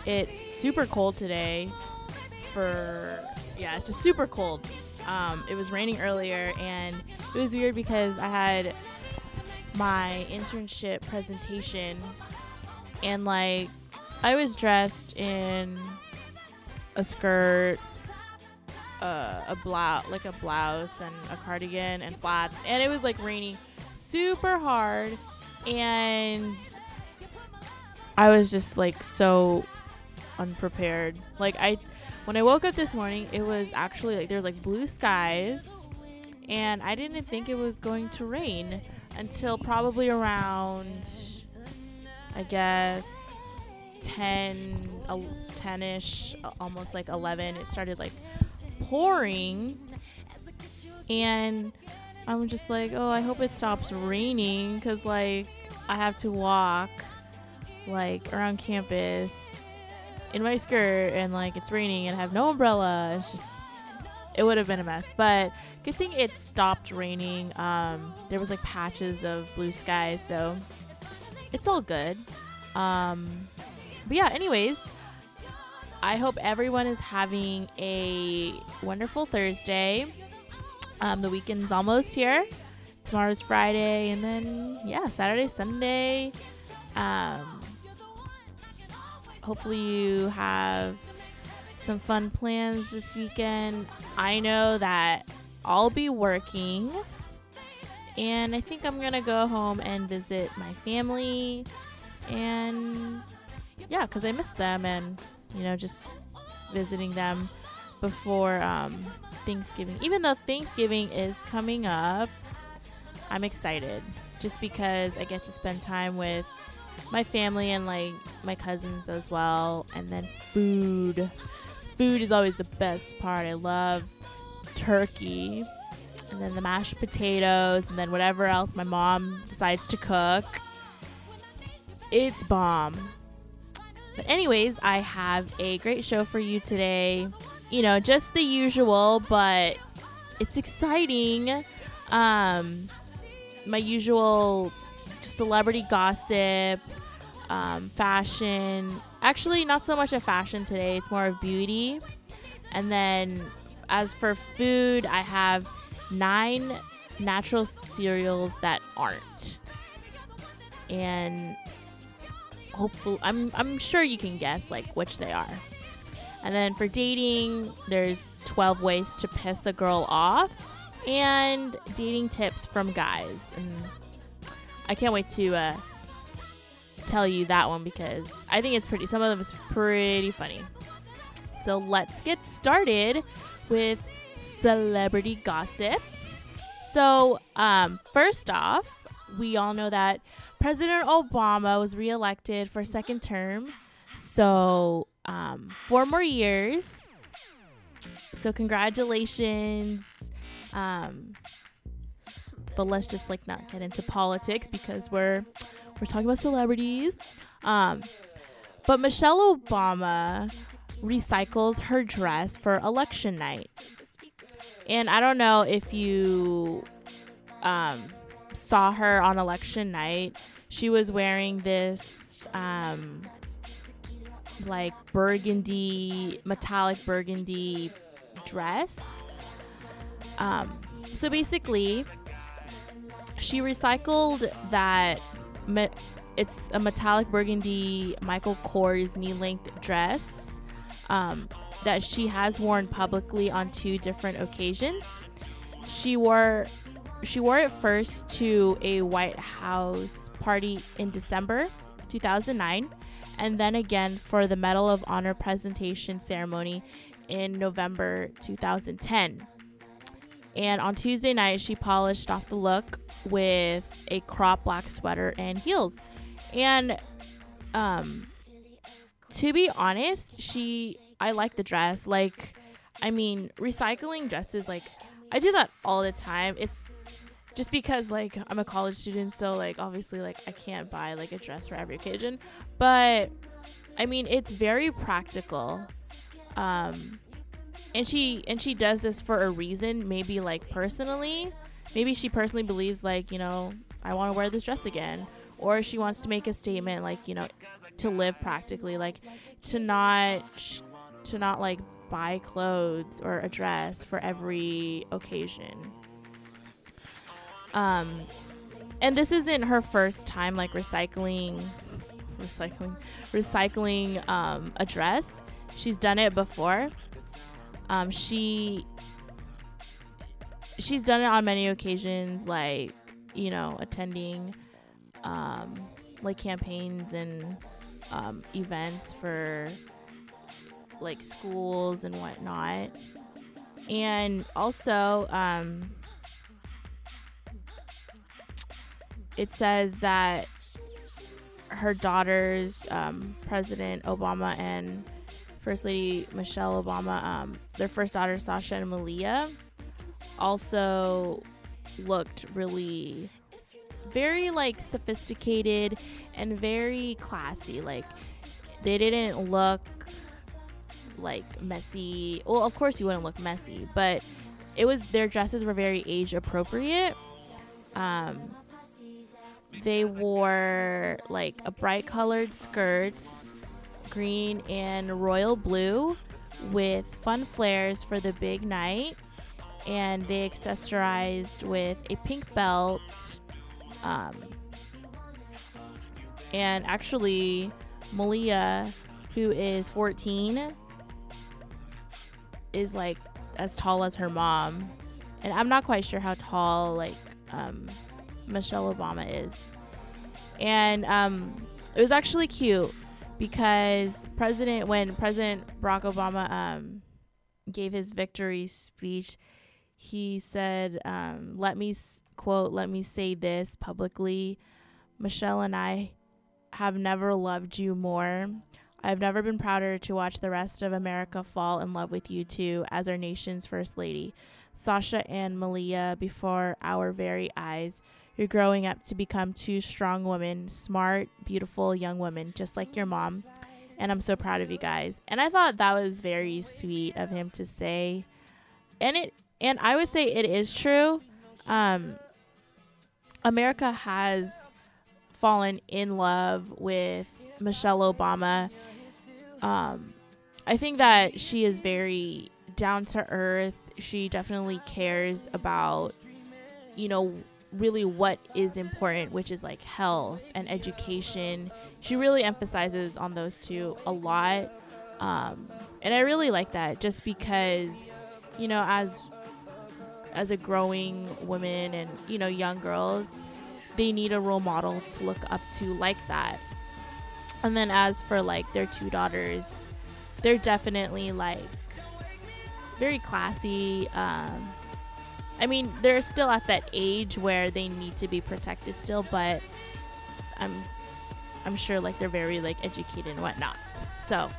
It's super cold today. It's just super cold. It was raining earlier, and it was weird because I had my internship presentation, and like I was dressed in a skirt, a blouse and a cardigan and flats, and it was like raining super hard, and I was just like so unprepared. When I woke up this morning, it was actually like there's like blue skies, and I didn't think it was going to rain until probably around, I guess, 10-ish, almost like 11. It started like pouring, and I'm just like, oh, I hope it stops raining, because like I have to walk like around campus in my skirt, and like it's raining and I have no umbrella. It would have been a mess, but good thing it stopped raining. There was like patches of blue skies, so it's all good. But yeah, anyways, I hope everyone is having a wonderful Thursday. The weekend's almost here. Tomorrow's Friday, and then Saturday, Sunday. Hopefully you have some fun plans this weekend. I know that I'll be working, and I think I'm gonna go home and visit my family, and because I miss them, and just visiting them before Thanksgiving. Even though Thanksgiving is coming up, I'm excited just because I get to spend time with my family and like my cousins as well. And then food is always the best part. I love turkey, and then the mashed potatoes, and then whatever else my mom decides to cook. It's bomb. But anyways, I have a great show for you today. Just the usual, but it's exciting. My usual celebrity gossip, fashion. Actually, not so much of fashion today. It's more of beauty. And then as for food, I have 9 natural cereals that aren't. And hopefully, I'm sure you can guess like which they are. And then for dating, there's 12 ways to piss a girl off, and dating tips from guys. And I can't wait to tell you that one, because I think some of them is pretty funny. So let's get started with celebrity gossip. So first off, we all know that President Obama was reelected for a second term. So 4 more years. So congratulations. But let's just not get into politics, because we're talking about celebrities. But Michelle Obama recycles her dress for election night. And I don't know if you saw her on election night. She was wearing this metallic burgundy dress. So basically, she recycled that. It's a metallic burgundy Michael Kors knee-length dress that she has worn publicly on 2 different occasions. She wore it first to a White House party in December 2009, and then again for the Medal of Honor presentation ceremony in November 2010. And on Tuesday night, she polished off the look with a crop black sweater and heels. And to be honest, I like the dress. Recycling dresses, I do that all the time. It's just because I'm a college student, so obviously I can't buy a dress for every occasion. But it's very practical. And she does this for a reason. Maybe personally, she personally believes I want to wear this dress again, or she wants to make a statement to live practically, like to not like buy clothes or a dress for every occasion. And this isn't her first time like recycling a dress. She's done it before. She's done it on many occasions, like, you know, attending like campaigns and events for like schools and whatnot. And also it says that her daughters, President Obama and First Lady Michelle Obama, their first daughter Sasha and Malia, also looked really very like sophisticated and very classy. Like they didn't look like messy. Well, of course you wouldn't look messy, but their dresses were very age appropriate. They wore like a bright colored skirts, green and royal blue, with fun flares for the big night, and they accessorized with a pink belt. And actually, Malia, who is 14, is like as tall as her mom, and I'm not quite sure how tall like Michelle Obama is. And it was actually cute because when President Barack Obama gave his victory speech, he said, let me say this publicly: Michelle and I have never loved you more. I have never been prouder to watch the rest of America fall in love with you too as our nation's first lady. Sasha and Malia, before our very eyes, you're growing up to become two strong women, smart, beautiful young women, just like your mom. And I'm so proud of you guys. And I thought that was very sweet of him to say. And I would say it is true. America has fallen in love with Michelle Obama. I think that she is very down to earth. She definitely cares about, you know, really what is important, which is like health and education. She really emphasizes on those two a lot. And I really like that, just because, you know, as a growing woman and, you know, young girls, they need a role model to look up to like that. And then as for like their two daughters, they're definitely like very classy. I mean, they're still at that age where they need to be protected still, but I'm sure like they're very like educated and whatnot. So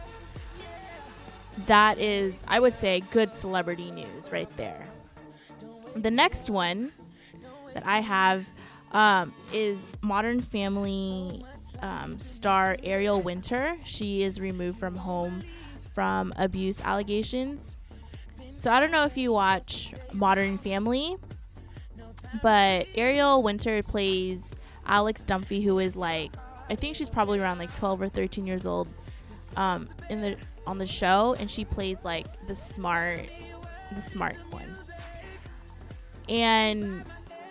that is, I would say, good celebrity news right there. The next one that I have is Modern Family star Ariel Winter. She is removed from home from abuse allegations. So I don't know if you watch Modern Family, but Ariel Winter plays Alex Dunphy, who is like, I think she's probably around like 12 or 13 years old on the show, and she plays like the smart one. And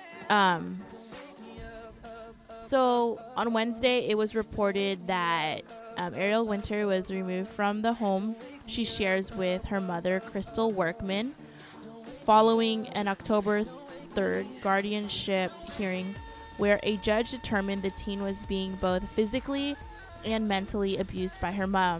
so on Wednesday, it was reported that Ariel Winter was removed from the home she shares with her mother, Crystal Workman, following an October 3rd guardianship hearing where a judge determined the teen was being both physically and mentally abused by her mom,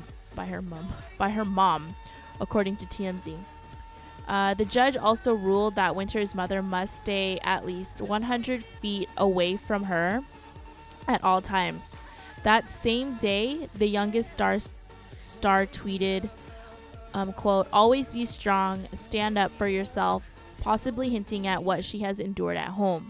according to TMZ. The judge also ruled that Winter's mother must stay at least 100 feet away from her at all times. That same day, the youngest star tweeted, quote, "Always be strong, stand up for yourself," possibly hinting at what she has endured at home.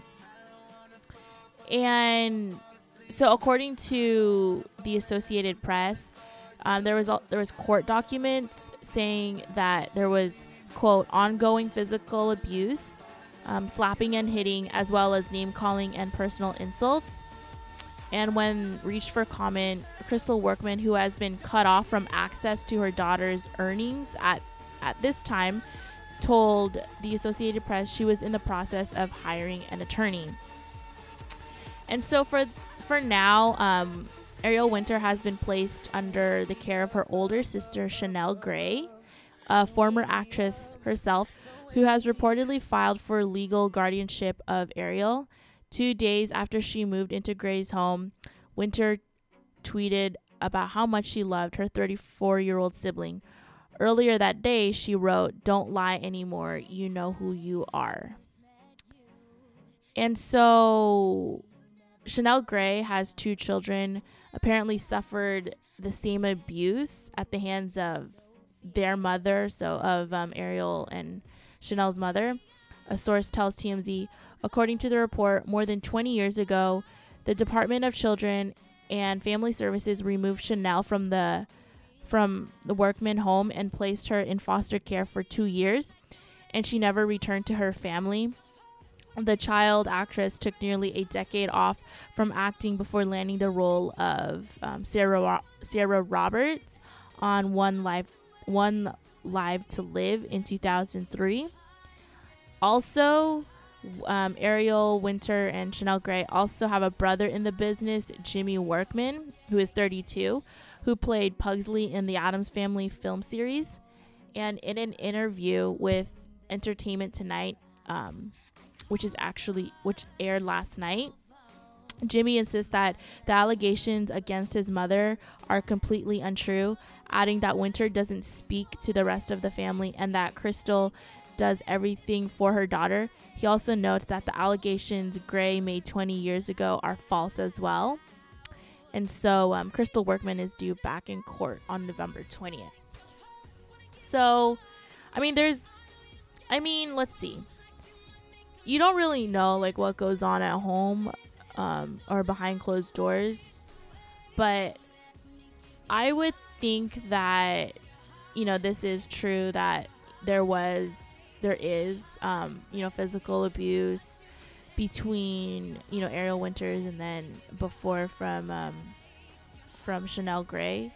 And so according to the Associated Press, there was court documents saying that there was, quote, ongoing physical abuse, slapping and hitting, as well as name calling and personal insults. And when reached for comment, Crystal Workman, who has been cut off from access to her daughter's earnings at this time, told the Associated Press she was in the process of hiring an attorney. And so for now, Ariel Winter has been placed under the care of her older sister, Chanel Gray, a former actress herself, who has reportedly filed for legal guardianship of Ariel. 2 days after she moved into Gray's home, Winter tweeted about how much she loved her 34-year-old sibling. Earlier that day, she wrote, "Don't lie anymore. You know who you are." And so Chanel Gray has 2 children, apparently suffered the same abuse at the hands of their mother, so of Ariel and Chanel's mother. A source tells TMZ, according to the report, more than 20 years ago, the Department of Children and Family Services removed Chanel from the Workman home and placed her in foster care for 2 years, and she never returned to her family. The child actress took nearly a decade off from acting before landing the role of Sarah Roberts on One Live to Live in 2003. Also, Ariel Winter and Chanel Gray also have a brother in the business, Jimmy Workman, who is 32, who played Pugsley in the Addams Family film series. And in an interview with Entertainment Tonight, which aired last night, Jimmy insists that the allegations against his mother are completely untrue, adding that Winter doesn't speak to the rest of the family and that Crystal does everything for her daughter. He also notes that the allegations Gray made 20 years ago are false as well. And so Crystal Workman is due back in court on November 20th. So, let's see. You don't really know like what goes on at home or behind closed doors, but I would think that, this is true, that there is physical abuse between, Ariel Winters and then before from Chanel Gray.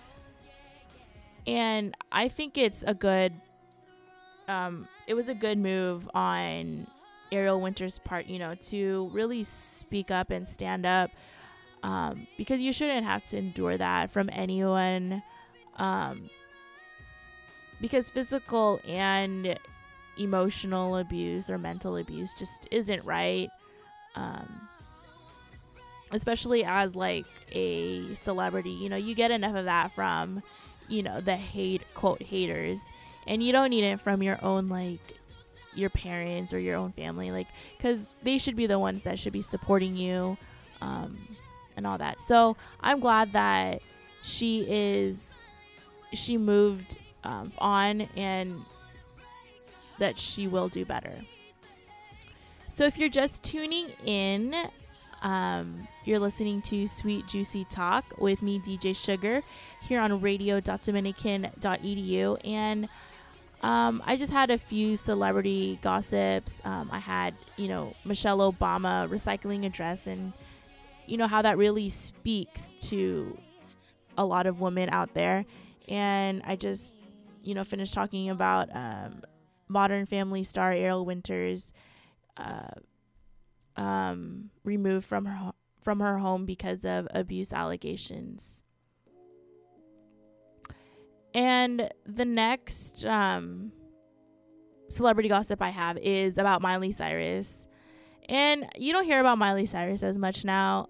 And I think it's it was a good move on Ariel Winter's part, to really speak up and stand up, because you shouldn't have to endure that from anyone, because physical and emotional abuse or mental abuse just isn't right, especially as like a celebrity. You get enough of that from the quote haters, and you don't need it from your own, like your parents or your own family, like, because they should be the ones that should be supporting you, and all that. So I'm glad that she moved on, and that she will do better. So if you're just tuning in, you're listening to Sweet Juicy Talk with me, DJ Sugar, here on radio.dominican.edu. And I just had a few celebrity gossips. I had, Michelle Obama recycling a dress, and how that really speaks to a lot of women out there. And I just, finished talking about Modern Family star Ariel Winters removed from her home because of abuse allegations. And the next celebrity gossip I have is about Miley Cyrus. And you don't hear about Miley Cyrus as much now.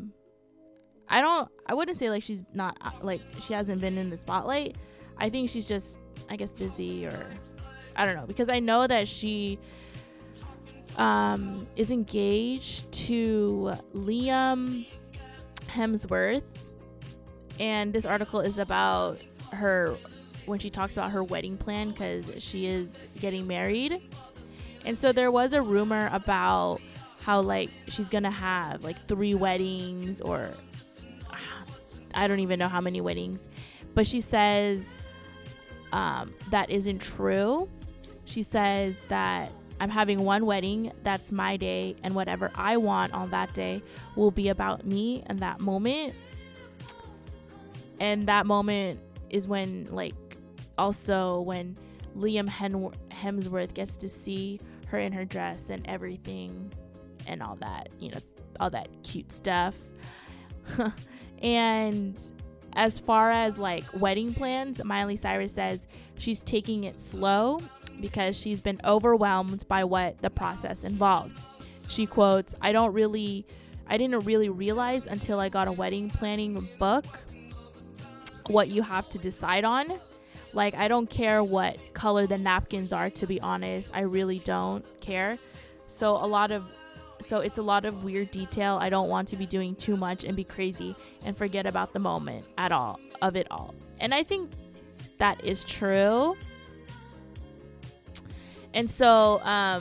I wouldn't say like she's not, like she hasn't been in the spotlight. I think she's just, I guess, busy, or I don't know, because I know that she is engaged to Liam Hemsworth, and this article is about her when she talks about her wedding plan, because she is getting married. And so there was a rumor about how like she's gonna have like 3 weddings, or I don't even know how many weddings, but she says that isn't true. She says that I'm having one wedding. That's my day. And whatever I want on that day will be about me and that moment. And that moment is when, like, also when Liam Hemsworth gets to see her in her dress and everything and all that, you know, all that cute stuff. And as far as like wedding plans, Miley Cyrus says she's taking it slow because she's been overwhelmed by what the process involves. She quotes, I didn't really realize until I got a wedding planning book what you have to decide on. Like, I don't care what color the napkins are, to be honest. I really don't care. So it's a lot of weird detail. I don't want to be doing too much and be crazy and forget about the moment of it all. And I think that is true. And so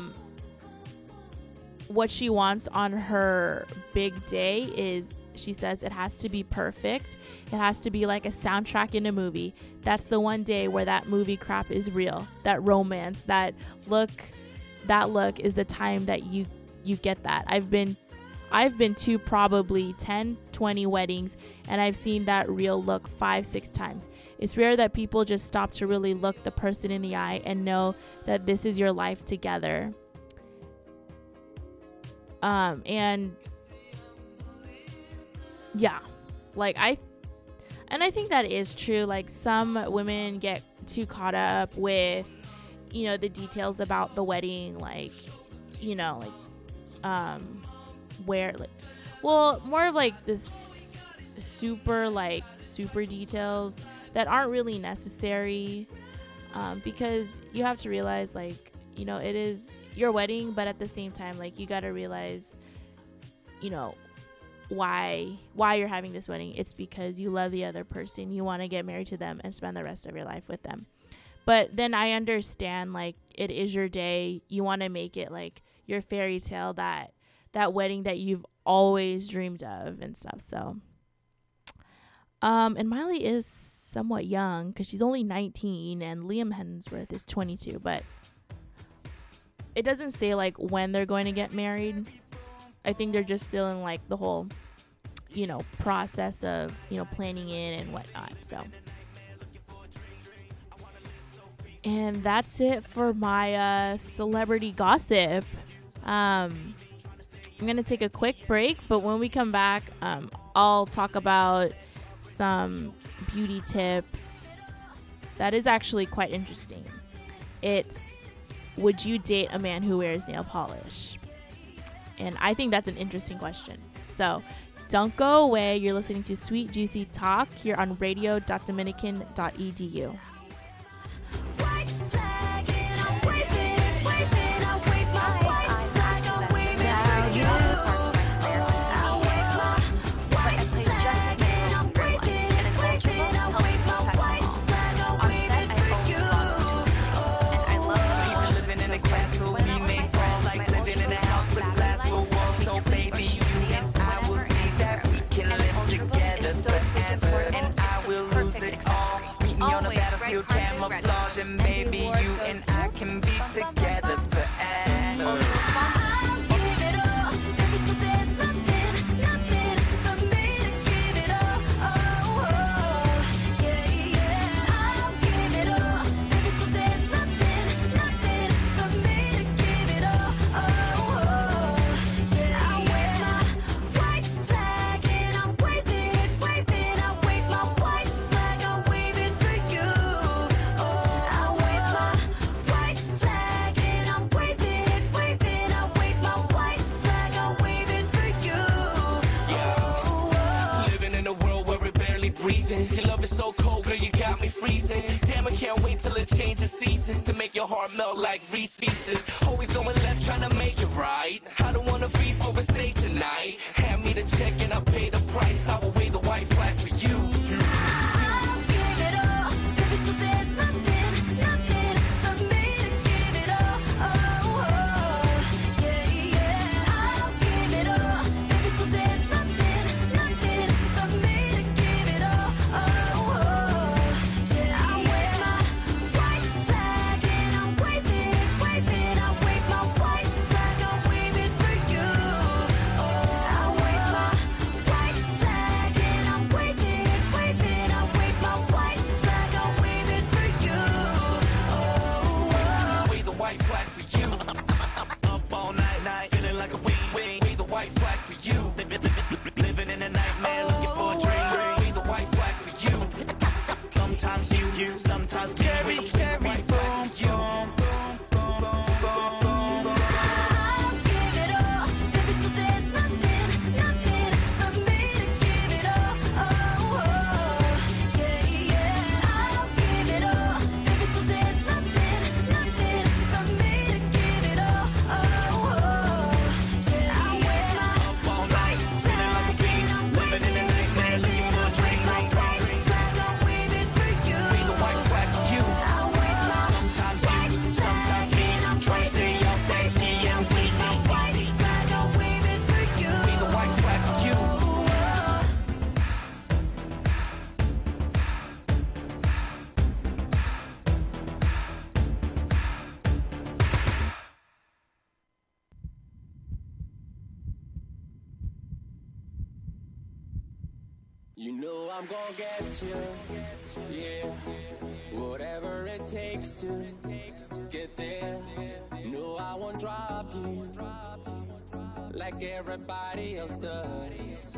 what she wants on her big day is, she says, it has to be perfect. It has to be like a soundtrack in a movie. That's the one day where that movie crap is real. That romance, that look is the time that you get that. I've been to probably 10, 20 weddings, and I've seen that real look 5-6 times. It's rare that people just stop to really look the person in the eye and know that this is your life together. And yeah, like I think that is true. Like, some women get too caught up with, you know, the details about the wedding, like, you know, like where, like, well, more of like this super details that aren't really necessary, because you have to realize, like, you know, it is your wedding, but at the same time, like, you got to realize, you know, why you're having this wedding. It's because you love the other person. You want to get married to them and spend the rest of your life with them. But then I understand, like, it is your day. You want to make it like your fairy tale, that wedding that you've always dreamed of and stuff. So and Miley is somewhat young because she's only 19 and Liam Hemsworth is 22, but it doesn't say like when they're going to get married. I think they're just still in like the whole, you know, process of, you know, planning it and whatnot. So, and that's it for my celebrity gossip. I'm gonna take a quick break, but when we come back, I'll talk about some beauty tips that is actually quite interesting. It's, would you date a man who wears nail polish? And I think that's an interesting question. So don't go away. You're listening to Sweet Juicy Talk here on radio.dominican.edu. Camouflage, and maybe you and I can be together forever. I'll give it all, baby, till there's nothing for me to give it all. Oh, yeah, yeah. I'll give it all, baby, till there's nothing for me to give it all. Oh, yeah, I wave my white flag and I'm waving. I'll wave my white flag, I'll wave it for you. Your love is so cold, girl, you got me freezing. Damn, I can't wait till it changes seasons to make your heart melt like Reese's. Always going left, trying to make it right. I don't wanna be for a stay tonight. Hand me the check and I'll pay the price. I will wave the white flag for you. I'll give it all, baby, till there's nothing for me to give it all. Oh, yeah, yeah. I'll give it all, baby, till there's nothing for me to give it all. Oh, yeah, I wear my white flag and I'm waving. you. Sometimes cherry, cherry, boom, boom, boom, boom, boom, boom, boom. I'll give it all, baby, till there's nothing, nothing for me to give it all. Oh, oh, yeah, yeah. I'll give it all, baby, till there's nothing, nothing for me to give it all. Oh, oh, yeah, I wear my Up all night, feeling like a fiend, living in a nightmare, looking for a drink, drink, drink. flag, I'm waving for you. Be the white flag for you. I wear my Sometimes you, sometimes me. Try to stay off that TMZ. flag, I'm waving for you. Be the white flag for you. You know I'm gonna get you, yeah. Whatever it takes to get there. No, I won't drop you like everybody else does.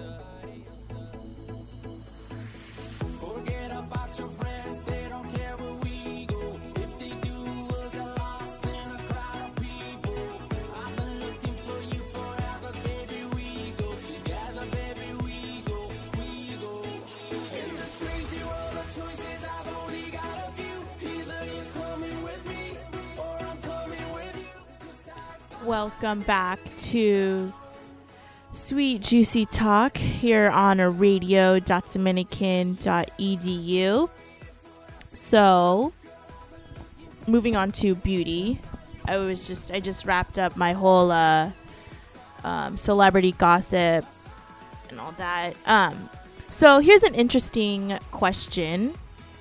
Forget about your friends, they don't care where we go. If they do, we'll get lost in a crowd of people. I've been looking for you forever, baby. We go together, baby. We go, we go. In this crazy world of choices, I've only got a few. Either you're coming with me, or I'm coming with you. 'Cause Welcome back to Sweet Juicy Talk here on a radio.dominican.edu. So, moving on to beauty. I just wrapped up my whole celebrity gossip and all that. So here's an interesting question.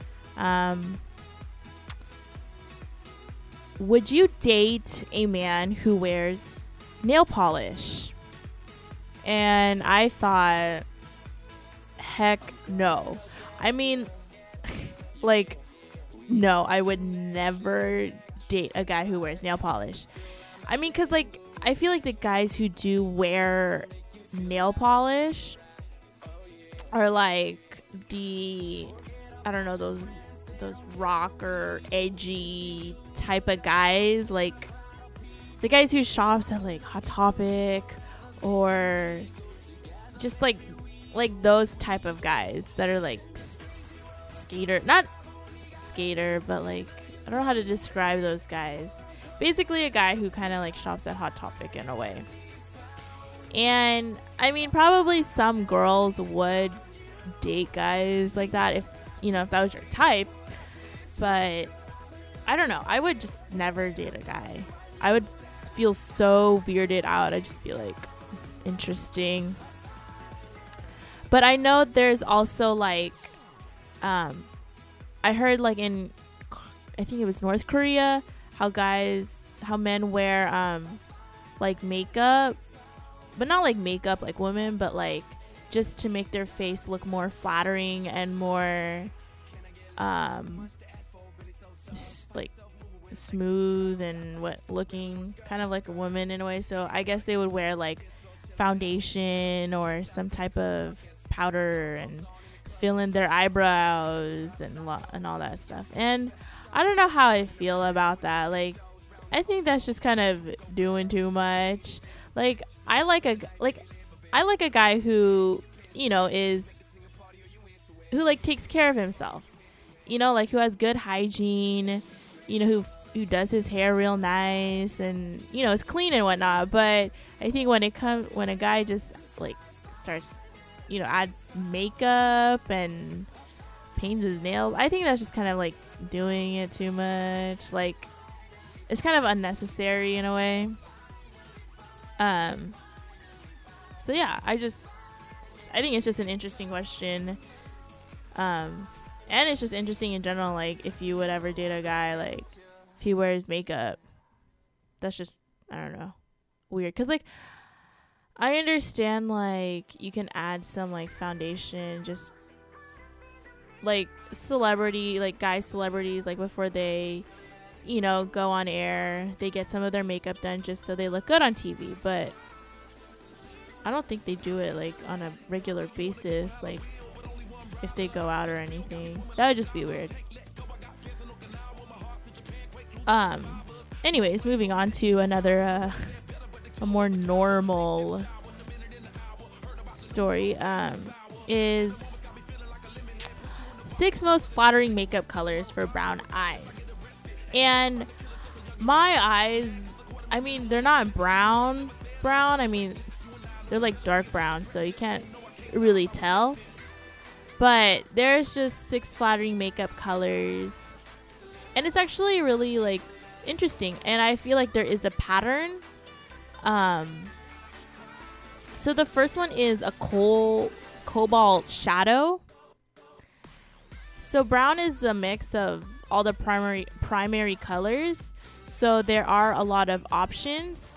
Would you date a man who wears nail polish? And I thought, heck no. I mean, like, no, I would never date a guy who wears nail polish. I mean, because, like, I feel like the guys who do wear nail polish are, like, I don't know, those rock or edgy type of guys. Like, the guys who shops at, like, Hot Topic or just like those type of guys that are like not skater, but like, I don't know how to describe those guys. Basically a guy who kind of like shops at Hot Topic in a way. And I mean, probably some girls would date guys like that if that was your type, but I don't know. I would just never date a guy. I would feel so weirded out. I'd just be like, interesting. But I know there's also like I heard like in I think it was North Korea how men wear like makeup, but not like makeup like women, but like just to make their face look more flattering and more like smooth and looking kind of like a woman in a way. So I guess they would wear like foundation or some type of powder and fill in their eyebrows and all that stuff. And I don't know how I feel about that. Like, I think that's just kind of doing too much. Like, I like a guy who who like takes care of himself. Like who has good hygiene. Who does his hair real nice and is clean and whatnot. But I think when a guy just like starts add makeup and paints his nails, I think that's just kind of like doing it too much. Like, it's kind of unnecessary in a way. So yeah, I think it's just an interesting question. And it's just interesting in general, like, if you would ever date a guy, like, if he wears makeup. That's just, I don't know, weird. Because, like, I understand, like, you can add some, like, foundation, just, like, guy celebrities, like, before they, go on air, they get some of their makeup done just so they look good on TV. But I don't think they do it, like, on a regular basis, like, if they go out or anything. That would just be weird. Anyways, moving on to another a more normal story is 6 most flattering makeup colors for brown eyes. And my eyes, I mean, they're not brown. I mean, they're like dark brown, so you can't really tell. But there's just 6 flattering makeup colors. And it's actually really like interesting. And I feel like there is a pattern. So the first one is a cobalt shadow. So brown is a mix of all the primary colors. So there are a lot of options.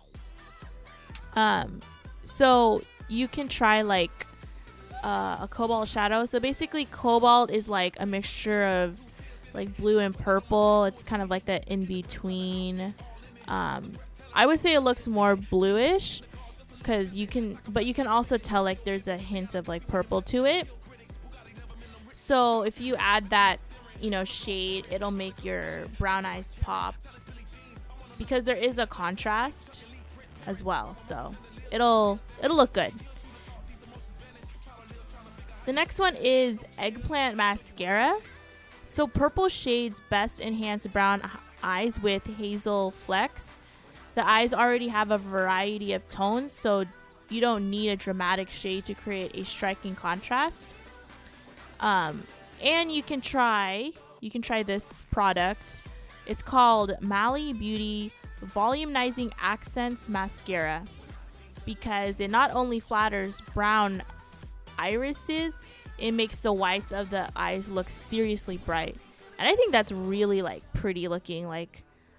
So you can try like a cobalt shadow. So basically cobalt is like a mixture of like blue and purple. It's kind of like that in between. I would say it looks more bluish because you can also tell like there's a hint of like purple to it. So if you add that, shade, it'll make your brown eyes pop because there is a contrast as well. So it'll look good. The next one is eggplant mascara. So purple shades best enhance brown eyes with hazel flecks. The eyes already have a variety of tones, so you don't need a dramatic shade to create a striking contrast. And you can try this product. It's called Mally Beauty Volumizing Accents Mascara because it not only flatters brown irises, it makes the whites of the eyes look seriously bright. And I think that's really like pretty looking. Like,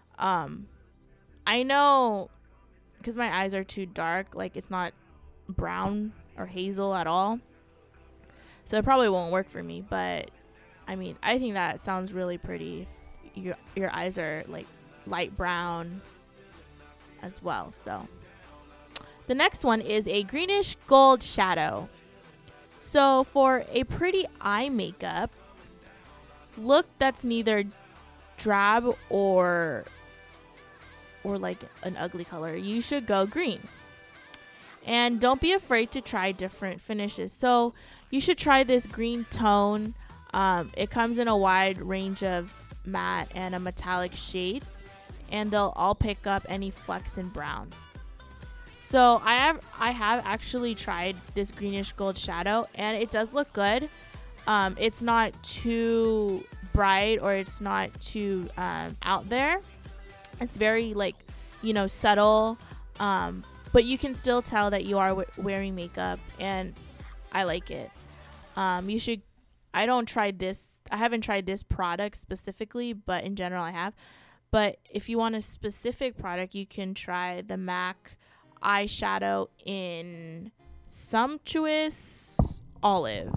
I know because my eyes are too dark, like it's not brown or hazel at all. So it probably won't work for me, but I mean, I think that sounds really pretty if your eyes are like light brown as well. So the next one is a greenish gold shadow. So for a pretty eye makeup look that's neither drab or like an ugly color, you should go green. And don't be afraid to try different finishes. So you should try this green tone. It comes in a wide range of matte and a metallic shades, and they'll all pick up any flecks in brown. So I have actually tried this greenish gold shadow, and it does look good. It's not too bright or it's not too out there. It's very like subtle, but you can still tell that you are wearing makeup, and I like it. You should. I haven't tried this product specifically, but in general I have. But if you want a specific product, you can try the MAC eyeshadow in Sumptuous Olive.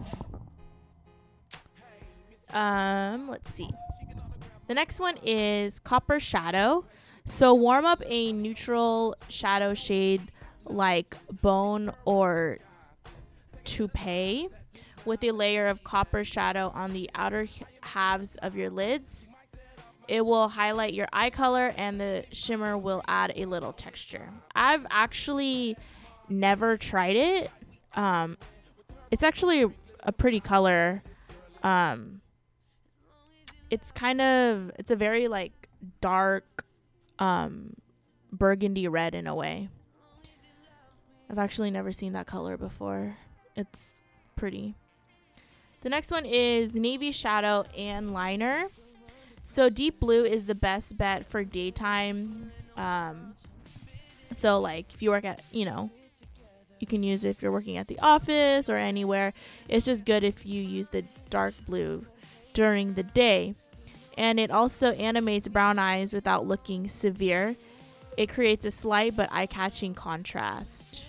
Let's see. The next one is Copper Shadow. So warm up a neutral shadow shade like Bone or Toupee with a layer of copper shadow on the outer halves of your lids. It will highlight your eye color, and the shimmer will add a little texture. I've actually never tried it. It's actually a pretty color. It's a very like dark burgundy red in a way. I've actually never seen that color before. It's pretty. The next one is Navy Shadow and Liner. So deep blue is the best bet for daytime. So like if you work at, you can use it if you're working at the office or anywhere. It's just good if you use the dark blue during the day. And it also animates brown eyes without looking severe. It creates a slight but eye-catching contrast.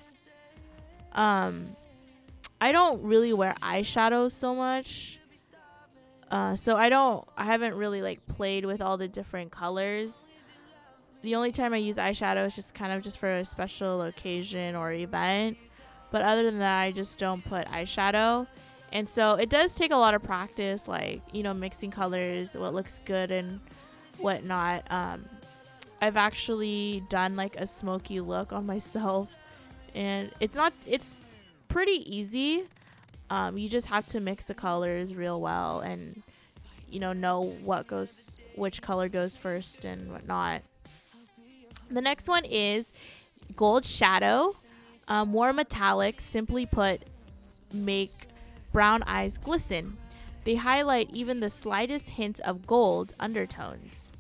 I don't really wear eyeshadows so much. So I haven't really like played with all the different colors. The only time I use eyeshadow is just kind of just for a special occasion or event. But other than that, I just don't put eyeshadow. And so it does take a lot of practice, like, mixing colors, what looks good and whatnot. I've actually done like a smoky look on myself, and it's pretty easy. You just have to mix the colors real well, and know which color goes first and whatnot. The next one is Gold Shadow. More metallic, simply put, make brown eyes glisten. They highlight even the slightest hint of gold undertones.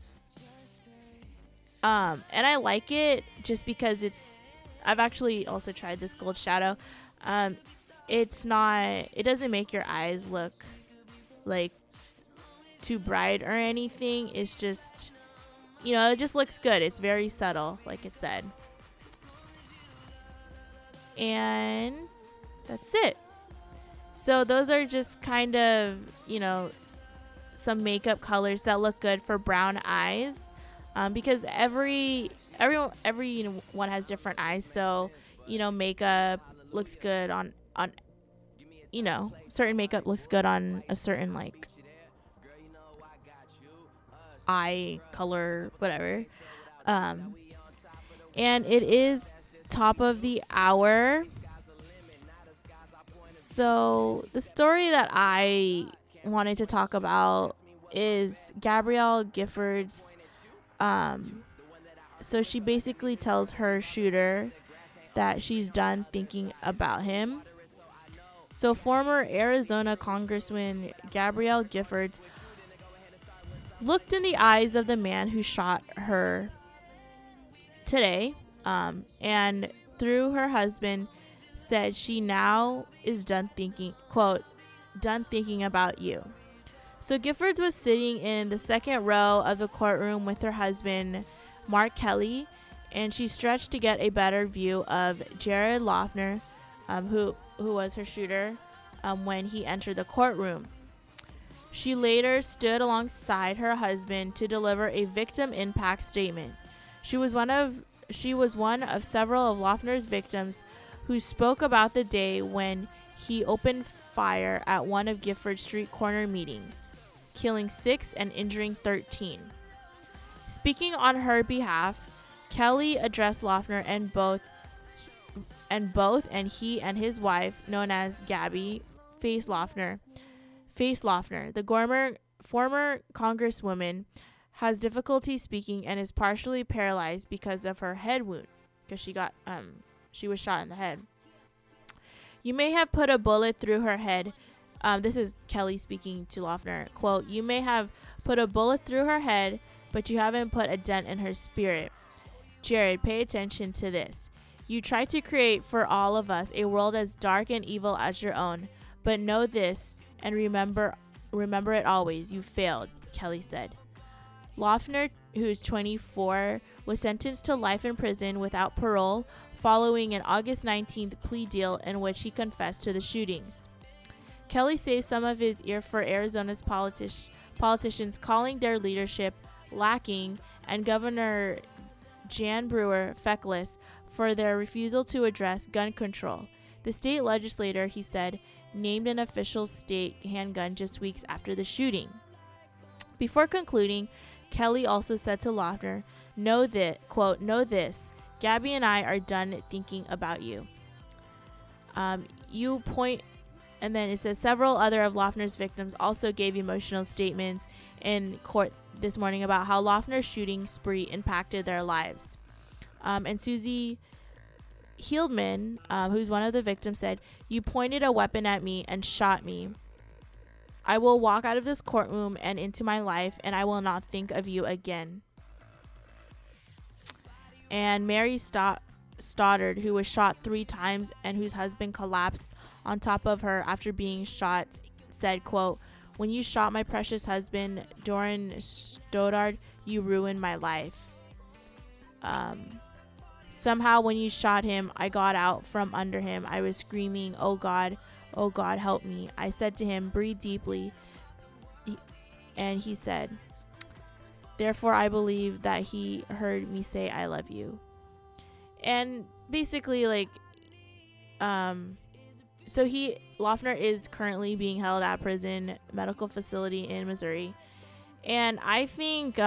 And I like it just because I've actually also tried this Gold Shadow. It doesn't make your eyes look like too bright or anything. It's just, it just looks good. It's very subtle, like it said. And that's it. So those are just kind of, some makeup colors that look good for brown eyes. Because everyone has different eyes. So, makeup looks good on certain makeup looks good on a certain like eye color, whatever. And it is top of the hour. So the story that I wanted to talk about is Gabrielle Giffords. So she basically tells her shooter that she's done thinking about him. So former Arizona Congresswoman Gabrielle Giffords looked in the eyes of the man who shot her today, and through her husband said she now is done thinking, quote, done thinking about you. So Giffords was sitting in the second row of the courtroom with her husband, Mark Kelly, and she stretched to get a better view of Jared Loughner, who was her shooter, when he entered the courtroom. She later stood alongside her husband to deliver a victim impact statement. She was one of several of Loughner's victims who spoke about the day when he opened fire at one of Gifford Street corner meetings, killing 6 and injuring 13. Speaking on her behalf, Kelly addressed Loughner and he and his wife, known as Gabby Face Loughner. The former congresswoman has difficulty speaking and is partially paralyzed because of her head wound, because she was shot in the head. You may have put a bullet through her head. This is Kelly speaking to Loughner. Quote, you may have put a bullet through her head, but you haven't put a dent in her spirit. Jared, pay attention to this. You try to create for all of us a world as dark and evil as your own, but know this and remember it always. You failed, Kelly said. Loughner, who's 24, was sentenced to life in prison without parole following an August 19th plea deal in which he confessed to the shootings. Kelly says some of his ear for Arizona's politicians calling their leadership lacking, and Governor Jan Brewer feckless for their refusal to address gun control. The state legislator, he said, named an official state handgun just weeks after the shooting. Before concluding, Kelly also said to Loughner, know this, Gabby and I are done thinking about you. And then it says several other of Loughner's victims also gave emotional statements in court this morning about how Loughner's shooting spree impacted their lives. And Susie Hieldman, who's one of the victims, said, you pointed a weapon at me and shot me. I will walk out of this courtroom and into my life, and I will not think of you again. And Mary Stoddard, who was shot 3 times and whose husband collapsed on top of her after being shot, said, quote, when you shot my precious husband, Doran Stoddard, you ruined my life. Somehow when you shot him, I got out from under him. I was screaming, oh God, help me. I said to him, breathe deeply. And he said, therefore I believe that he heard me say, I love you. And basically, like, so Loughner is currently being held at prison medical facility in Missouri. And I think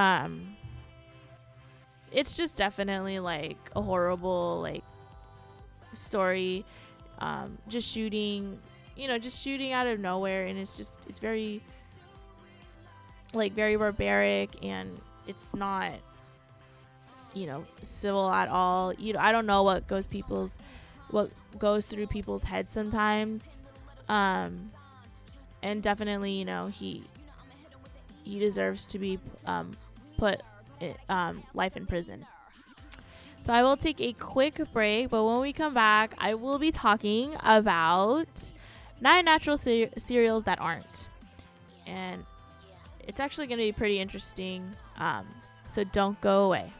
it's just definitely like a horrible like story. Just shooting out of nowhere, and it's very like very barbaric, and it's not civil at all. I don't know what goes through people's heads sometimes. And definitely, he deserves to be put life in prison. So I will take a quick break, but when we come back, I will be talking about 9 natural cereals that aren't. And it's actually going to be pretty interesting. So don't go away.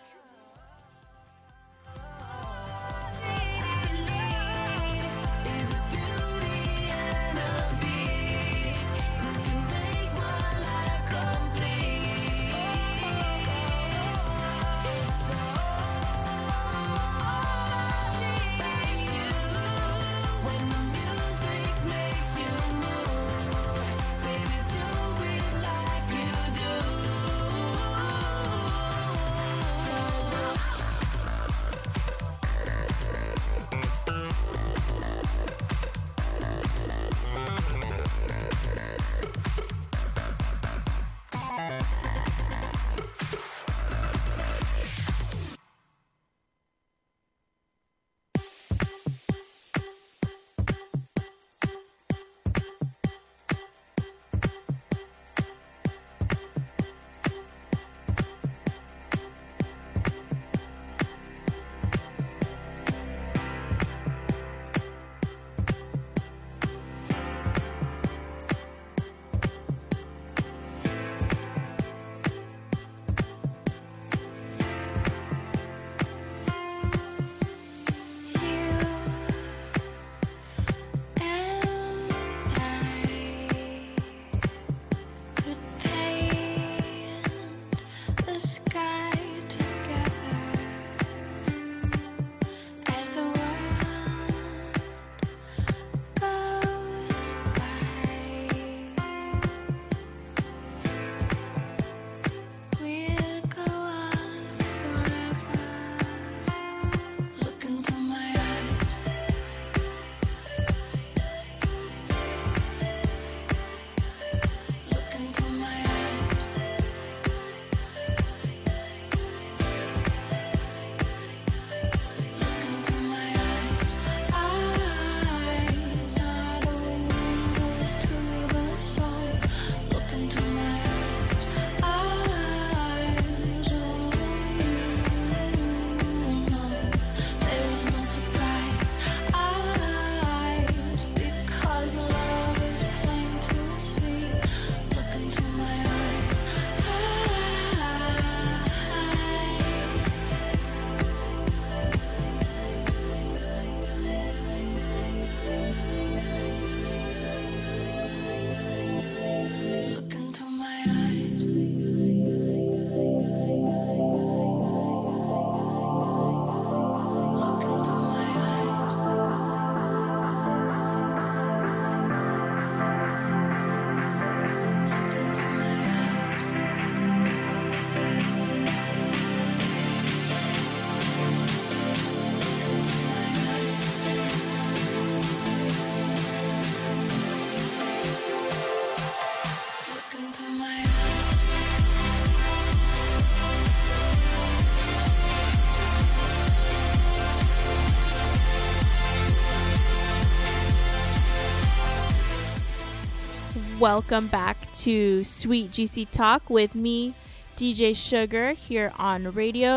Welcome back to Sweet Juicy Talk with me, DJ Sugar, here on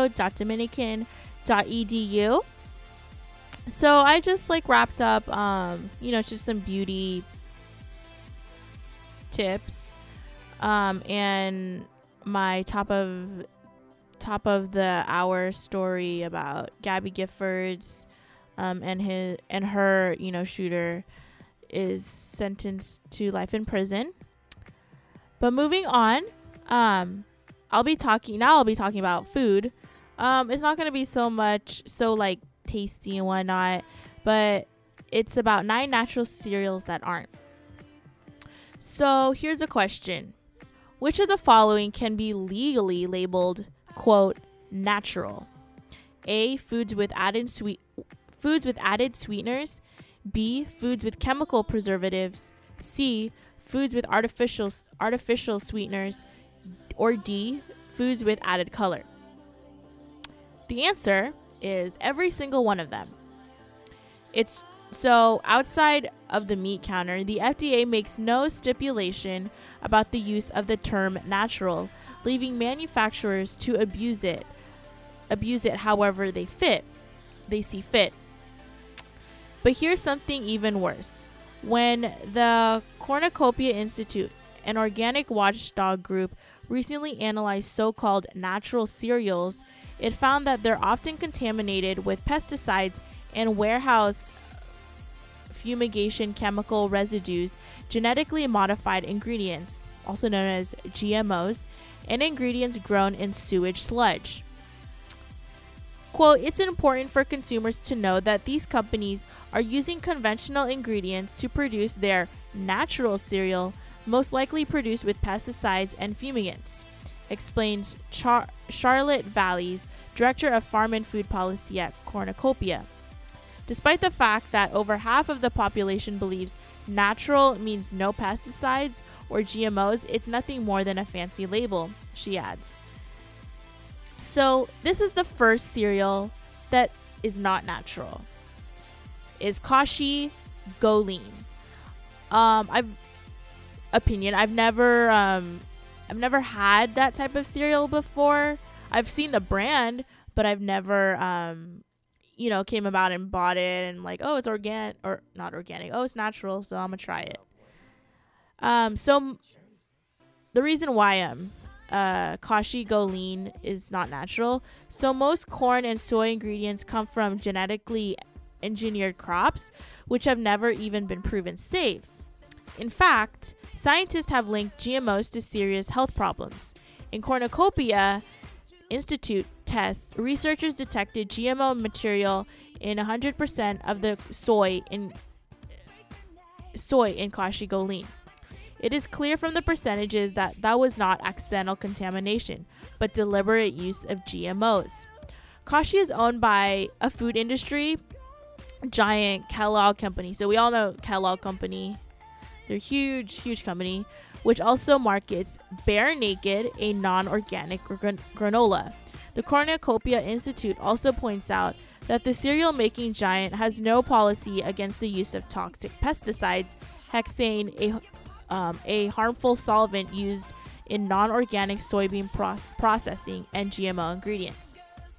radio.dominican.edu. So I just wrapped up, just some beauty tips, and my top of the hour story about Gabby Giffords, and her shooter is sentenced to life in prison. But moving on, I'll be talking about food. It's not going to be so tasty and whatnot, but it's about 9 natural cereals that aren't. So here's a question. Which of the following can be legally labeled, quote, natural? A, foods with added sweeteners. B, foods with chemical preservatives. C, foods with artificial sweeteners. Or D, foods with added color. The answer is every single one of them. It's so outside of the meat counter, the FDA makes no stipulation about the use of the term natural, leaving manufacturers to abuse it however they see fit. But here's something even worse. When the Cornucopia Institute, an organic watchdog group, recently analyzed so-called natural cereals, it found that they're often contaminated with pesticides and warehouse fumigation chemical residues, genetically modified ingredients, also known as GMOs, and ingredients grown in sewage sludge. Quote, it's important for consumers to know that these companies are using conventional ingredients to produce their natural cereal, most likely produced with pesticides and fumigants, explains Charlotte Valleys, Director of Farm and Food Policy at Cornucopia. Despite the fact that over half of the population believes natural means no pesticides or GMOs, it's nothing more than a fancy label, she adds. So this is the first cereal that is not natural. Is Kashi Go Lean. I've never had that type of cereal before. I've seen the brand, but I've never came about and bought it and like, oh, it's organic or not organic. Oh, it's natural, so I'm gonna try it. So the reason why Kashi Go Lean is not natural. So most corn and soy ingredients come from genetically engineered crops, which have never even been proven safe. In fact, scientists have linked GMOs to serious health problems. In Cornucopia Institute tests, researchers detected GMO material in 100% of the soy in Kashi Go Lean. It is clear from the percentages that was not accidental contamination, but deliberate use of GMOs. Kashi is owned by a food industry giant, Kellogg Company. So we all know Kellogg Company. They're huge company, which also markets Bear Naked, a non-organic granola. The Cornucopia Institute also points out that the cereal-making giant has no policy against the use of toxic pesticides, hexane, a harmful solvent used in non-organic soybean processing, and GMO ingredients.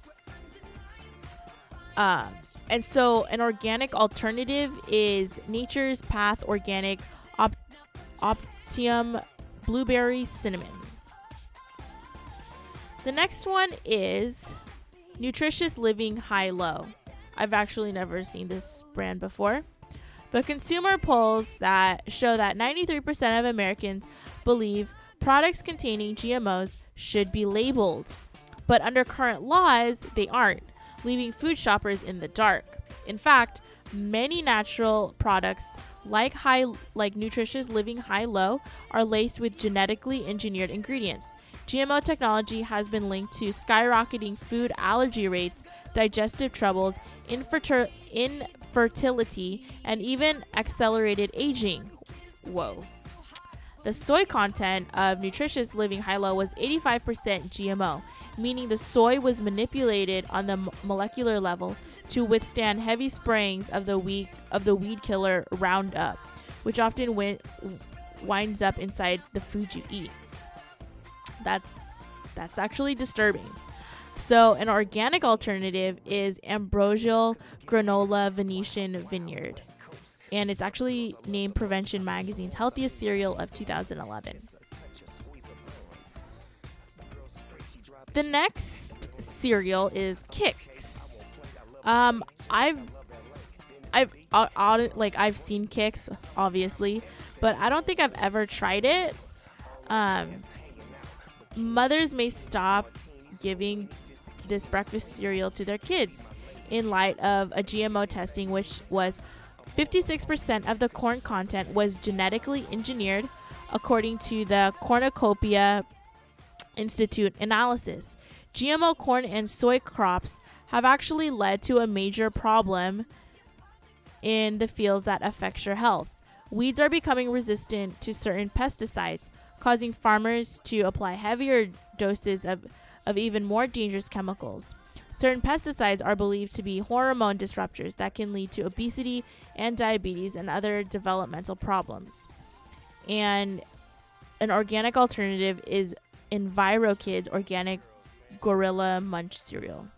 And so an organic alternative is Nature's Path Organic Optium Blueberry Cinnamon. The next one is Nutritious Living High Low. I've actually never seen this brand before. But consumer polls that show that 93% of Americans believe products containing GMOs should be labeled. But under current laws, they aren't, leaving food shoppers in the dark. In fact, many natural products like Nutritious Living High Low are laced with genetically engineered ingredients. GMO technology has been linked to skyrocketing food allergy rates, digestive troubles, infertility, and even accelerated aging. Whoa. The soy content of Nutritious Living High Low was 85% GMO, meaning the soy was manipulated on the molecular level to withstand heavy sprayings of the weed killer Roundup, which often winds up inside the food you eat. That's actually disturbing. So an organic alternative is Ambrosial Granola Venetian Vineyard, and it's actually named Prevention Magazine's healthiest cereal of 2011. The next cereal is Kix. I've seen Kix, obviously, but I don't think I've ever tried it. Mothers may stop giving this breakfast cereal to their kids in light of a GMO testing, which was 56% of the corn content was genetically engineered, according to the Cornucopia Institute analysis. GMO corn and soy crops have actually led to a major problem in the fields that affects your health. Weeds are becoming resistant to certain pesticides, causing farmers to apply heavier doses of even more dangerous chemicals. Certain pesticides are believed to be hormone disruptors that can lead to obesity and diabetes and other developmental problems. And an organic alternative is EnviroKid's organic Gorilla Munch cereal.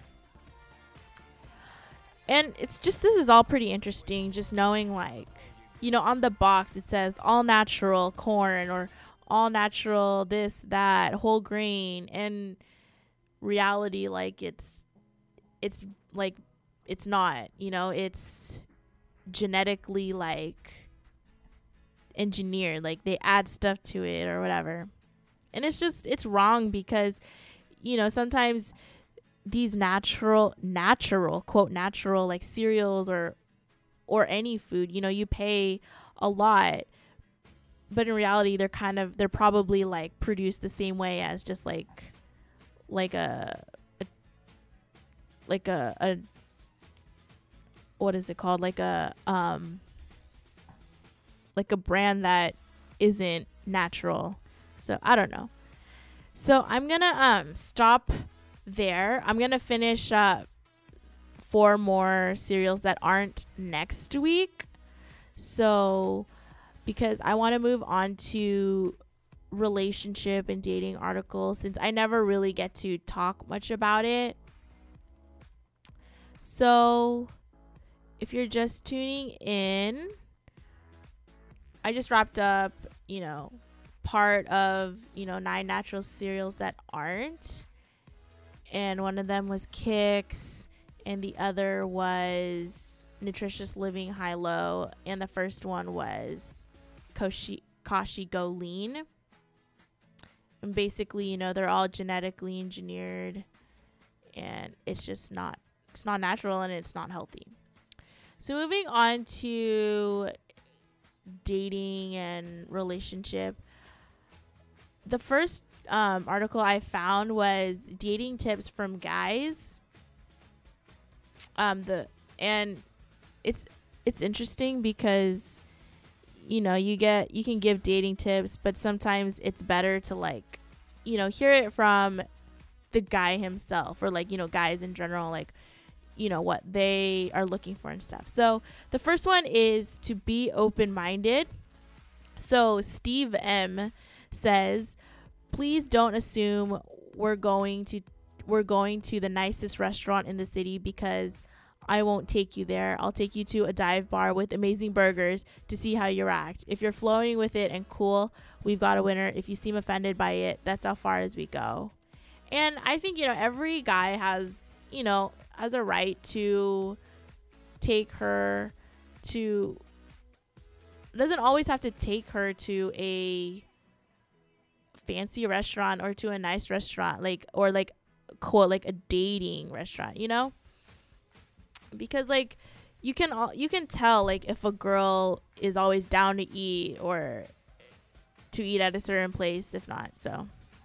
And it's just, this is all pretty interesting, just knowing, like, you know, on the box it says all natural corn or all natural this, that, whole grain, and reality, like, it's like, it's not, you know, it's genetically, like, engineered, like they add stuff to it or whatever. And it's just, it's wrong because, you know, sometimes these natural quote natural, like cereals or any food, you know, you pay a lot, but in reality they're probably like produced the same way as just like a what is it called, like a brand that isn't natural. So I don't know. So I'm gonna stop there. I'm gonna finish 4 more cereals that aren't next week. So because I want to move on to relationship and dating articles, since I never really get to talk much about it. So if you're just tuning in, I just wrapped up, you know, part of, you know, 9 natural cereals that aren't. And one of them was Kix, and the other was Nutritious Living High Low, and the first one was Kashi Go Lean. And basically, you know, they're all genetically engineered, and it's just not, it's not natural and it's not healthy. So moving on to dating and relationship. The first article I found was dating tips from guys. And it's interesting because, you know, you can give dating tips, but sometimes it's better to, like, you know, hear it from the guy himself, or like, you know, guys in general, like, you know, what they are looking for and stuff. So the first one is to be open-minded. So Steve M says, please don't assume we're going to the nicest restaurant in the city, because I won't take you there. I'll take you to a dive bar with amazing burgers to see how you react. If you're flowing with it and cool, we've got a winner. If you seem offended by it, that's how far as we go. And I think, you know, every guy has a right to take her to, doesn't always have to take her to a fancy restaurant or to a nice restaurant, like, or like, quote, like a dating restaurant, you know, because like you can tell, like, if a girl is always down to eat or to eat at a certain place, if not. So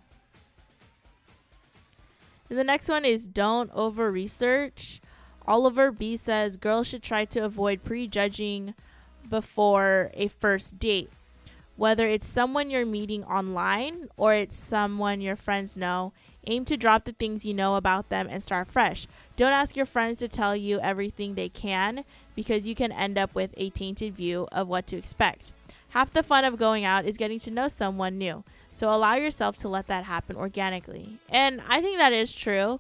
and the next one is don't over research. Oliver B says girls should try to avoid prejudging before a first date. Whether it's someone you're meeting online or it's someone your friends know, aim to drop the things you know about them and start fresh. Don't ask your friends to tell you everything they can, because you can end up with a tainted view of what to expect. Half the fun of going out is getting to know someone new. So allow yourself to let that happen organically. And I think that is true.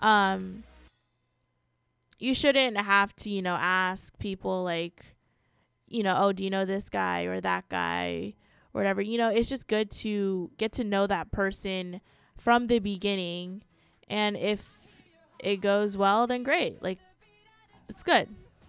You shouldn't have to, you know, ask people like, you know, oh, do you know this guy or that guy or whatever. You know, it's just good to get to know that person from the beginning. And if it goes well, then great. Like, it's good.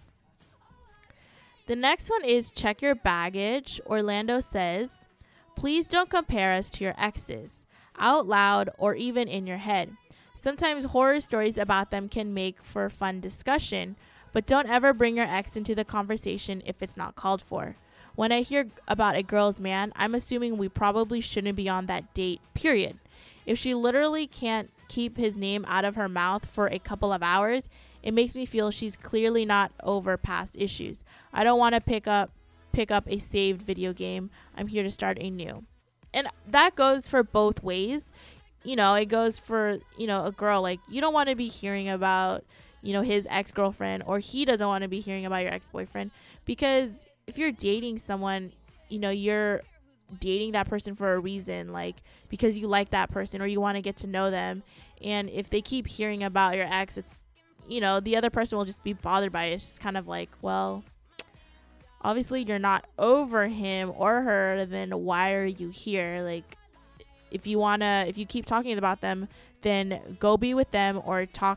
The next one is check your baggage. Orlando says, please don't compare us to your exes out loud or even in your head. Sometimes horror stories about them can make for fun discussion, but don't ever bring your ex into the conversation if it's not called for. When I hear about a girl's man, I'm assuming we probably shouldn't be on that date, period. If she literally can't keep his name out of her mouth for a couple of hours, it makes me feel she's clearly not over past issues. I don't want to pick up a saved video game. I'm here to start a new. And that goes for both ways. You know, it goes for, you know, a girl. Like, you don't want to be hearing about, you know, his ex-girlfriend, or he doesn't want to be hearing about your ex-boyfriend, because if you're dating someone, you know, you're dating that person for a reason, like because you like that person or you want to get to know them. And if they keep hearing about your ex, it's, you know, the other person will just be bothered by it. It's just kind of like, well, obviously you're not over him or her, then why are you here? Like, if you keep talking about them, then go be with them or talk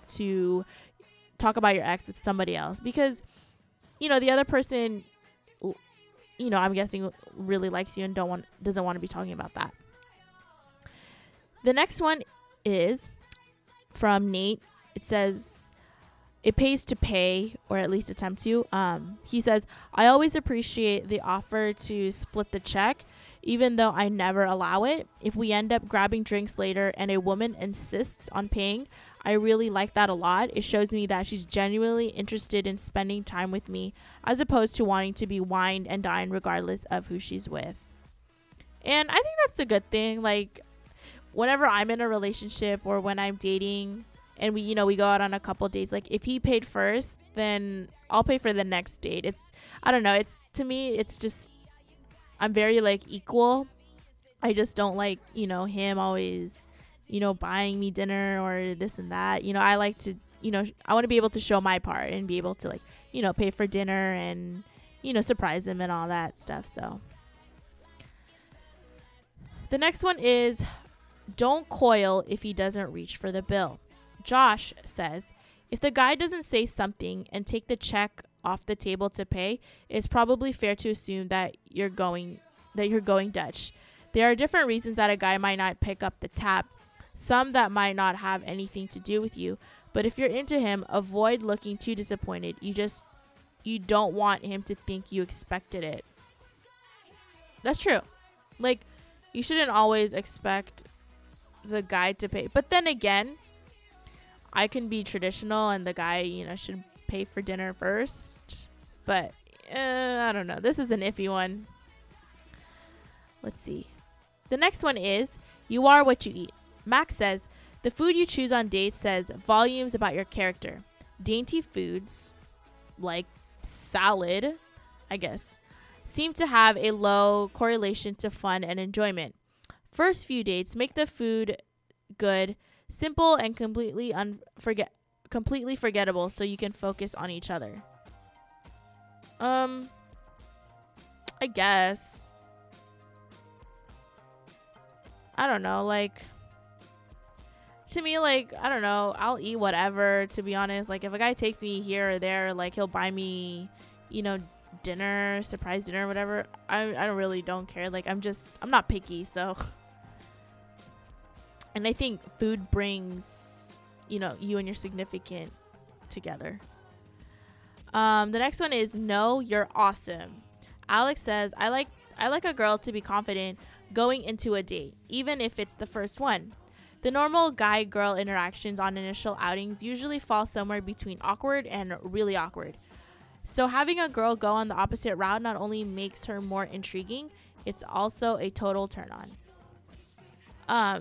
about your ex with somebody else, because, you know, the other person, you know, I'm guessing really likes you and doesn't want to be talking about that. The next one is from Nate. It says, it pays to pay, or at least attempt to. He says, I always appreciate the offer to split the check, even though I never allow it. If we end up grabbing drinks later and a woman insists on paying, I really like that a lot. It shows me that she's genuinely interested in spending time with me, as opposed to wanting to be wined and dined regardless of who she's with. And I think that's a good thing. Like, whenever I'm in a relationship or when I'm dating and we go out on a couple dates, like if he paid first, then I'll pay for the next date. It's, I don't know, it's, to me, it's just, I'm very like equal. I just don't like, you know, him always, you know, buying me dinner or this and that. You know, I like to, you know, I want to be able to show my part and be able to, like, you know, pay for dinner and, you know, surprise him and all that stuff. So the next one is, don't coil if he doesn't reach for the bill. Josh says, if the guy doesn't say something and take the check off the table to pay, it's probably fair to assume that you're going Dutch. There are different reasons that a guy might not pick up the tab. Some that might not have anything to do with you, but if you're into him, avoid looking too disappointed. You don't want him to think you expected it. That's true. Like, you shouldn't always expect the guy to pay. But then again, I can be traditional and the guy, you know, should pay for dinner first. But I don't know. This is an iffy one. Let's see. The next one is, you are what you eat. Max says, the food you choose on dates says volumes about your character. Dainty foods, like salad, I guess, seem to have a low correlation to fun and enjoyment. First few dates, make the food good, simple, and completely forgettable so you can focus on each other. I guess. I don't know, like, to me, like, I don't know, I'll eat whatever, to be honest. Like, if a guy takes me here or there, like, he'll buy me, you know, dinner, surprise dinner, whatever, I don't care. Like, I'm not picky, so. And I think food brings, you know, you and your significant together. The next one is, no, you're awesome. Alex says, I like a girl to be confident going into a date, even if it's the first one. The normal guy-girl interactions on initial outings usually fall somewhere between awkward and really awkward. So having a girl go on the opposite route not only makes her more intriguing, it's also a total turn on.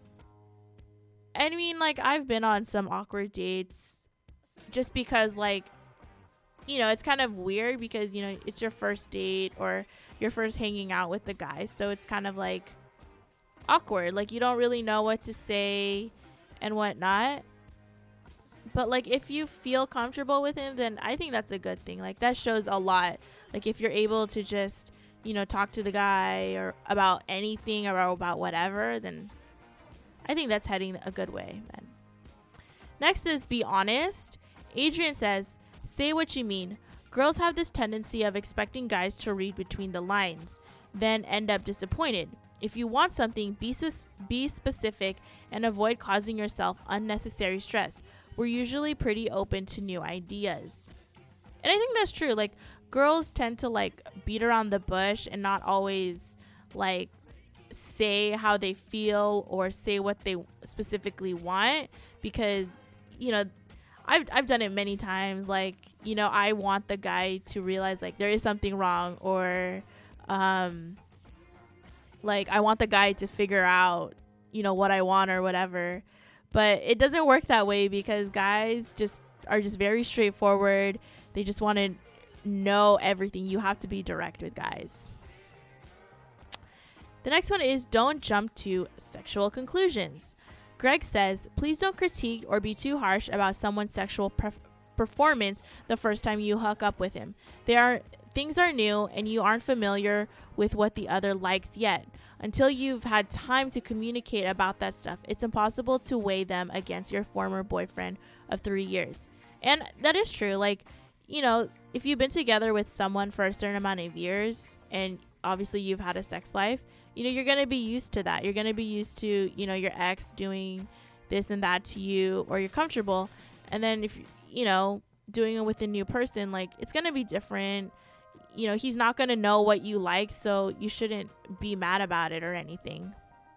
I mean, like, I've been on some awkward dates just because, like, you know, it's kind of weird because, you know, it's your first date or you're first hanging out with the guy. So it's kind of like awkward. Like, you don't really know what to say and whatnot. But, like, if you feel comfortable with him, then I think that's a good thing. Like, that shows a lot. Like, if you're able to just, you know, talk to the guy or about anything or about whatever, then I think that's heading a good way, then. Next is, be honest. Adrian says, say what you mean. Girls have this tendency of expecting guys to read between the lines, then end up disappointed. If you want something, be specific and avoid causing yourself unnecessary stress. We're usually pretty open to new ideas. And I think that's true. Like, girls tend to like beat around the bush and not always like say how they feel or say what they specifically want, because, you know, I've done it many times. Like, you know, I want the guy to realize like there is something wrong, or like I want the guy to figure out, you know, what I want or whatever. But it doesn't work that way, because guys are just very straightforward. They just want to know everything. You have to be direct with guys. The next one is don't jump to sexual conclusions. Greg says, please don't critique or be too harsh about someone's sexual performance the first time you hook up with him. Things are new and you aren't familiar with what the other likes yet. Until you've had time to communicate about that stuff, it's impossible to weigh them against your former boyfriend of 3 years. And that is true. Like, you know, if you've been together with someone for a certain amount of years and obviously you've had a sex life, you know, you're going to be used to that. You're going to be used to, you know, your ex doing this and that to you, or you're comfortable. And then if, you know, doing it with a new person, like, it's going to be different. You know, he's not going to know what you like, so you shouldn't be mad about it or anything.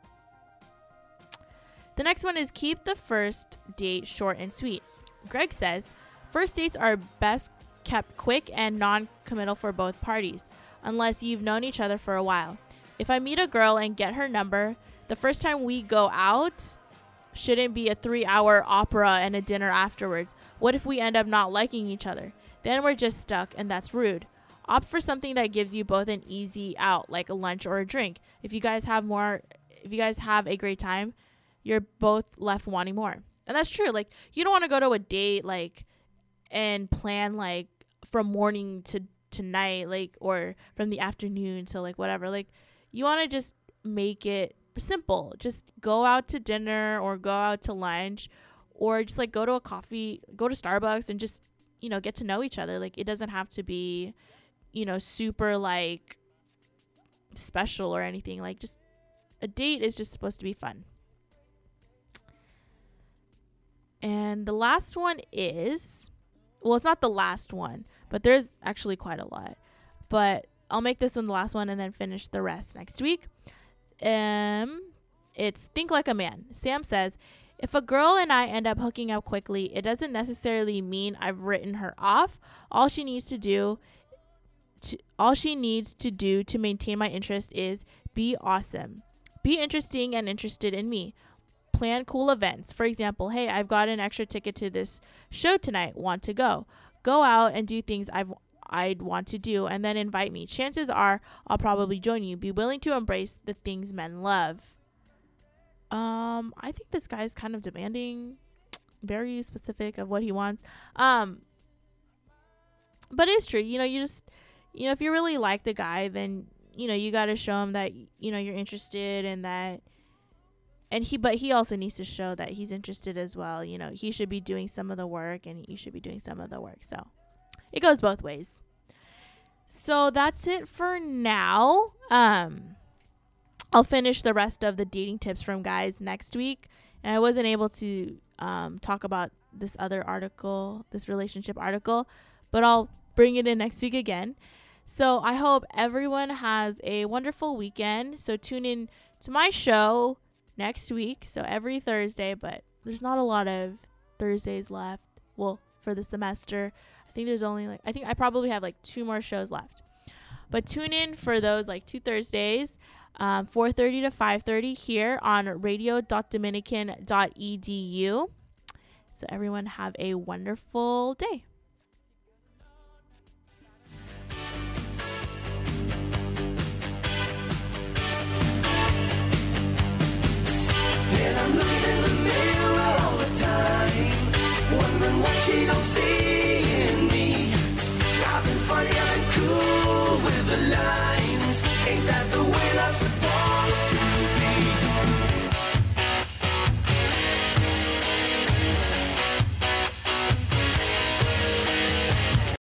The next one is keep the first date short and sweet. Greg says, first dates are best kept quick and non-committal for both parties, unless you've known each other for a while. If I meet a girl and get her number, the first time we go out shouldn't be a 3-hour opera and a dinner afterwards. What if we end up not liking each other? Then we're just stuck, and that's rude. Opt for something that gives you both an easy out, like a lunch or a drink. If you guys have a great time, you're both left wanting more. And that's true. Like, you don't want to go to a date like and plan like from morning to night, like, or from the afternoon to like whatever. Like, you want to just make it simple. Just go out to dinner or go out to lunch, or just like go to Starbucks and just, you know, get to know each other. Like, it doesn't have to be, you know, super like special or anything. Like, just a date is just supposed to be fun. And the last one is, well, it's not the last one, but there's actually quite a lot. But I'll make this one the last one and then finish the rest next week. It's think like a man. Sam says, if a girl and I end up hooking up quickly, it doesn't necessarily mean I've written her off. All she needs to do to maintain my interest is be awesome. Be interesting and interested in me. Plan cool events. For example, hey, I've got an extra ticket to this show tonight. Want to go? Go out and do things I'd want to do, and then invite me. Chances are I'll probably join you. Be willing to embrace the things men love. I think this guy's kind of demanding, very specific of what he wants. But it's true. You know, if you really like the guy, then, you know, you got to show him that, you know, you're interested in that. But he also needs to show that he's interested as well. You know, he should be doing some of the work and you should be doing some of the work. So it goes both ways. So that's it for now. I'll finish the rest of the dating tips from guys next week. And I wasn't able to talk about this other article, this relationship article, but I'll bring it in next week again. So I hope everyone has a wonderful weekend. So tune in to my show next week. So every Thursday, but there's not a lot of Thursdays left. Well, for the semester, I think there's only I think I probably have like 2 more shows left. But tune in for those like 2 Thursdays, 4:30 to 5:30 here on radio.dominican.edu. So everyone have a wonderful day. And I'm looking in the mirror all the time, wondering what she don't see in me. I've been funny, I've been cool with the lines. Ain't that the way love's supposed to be?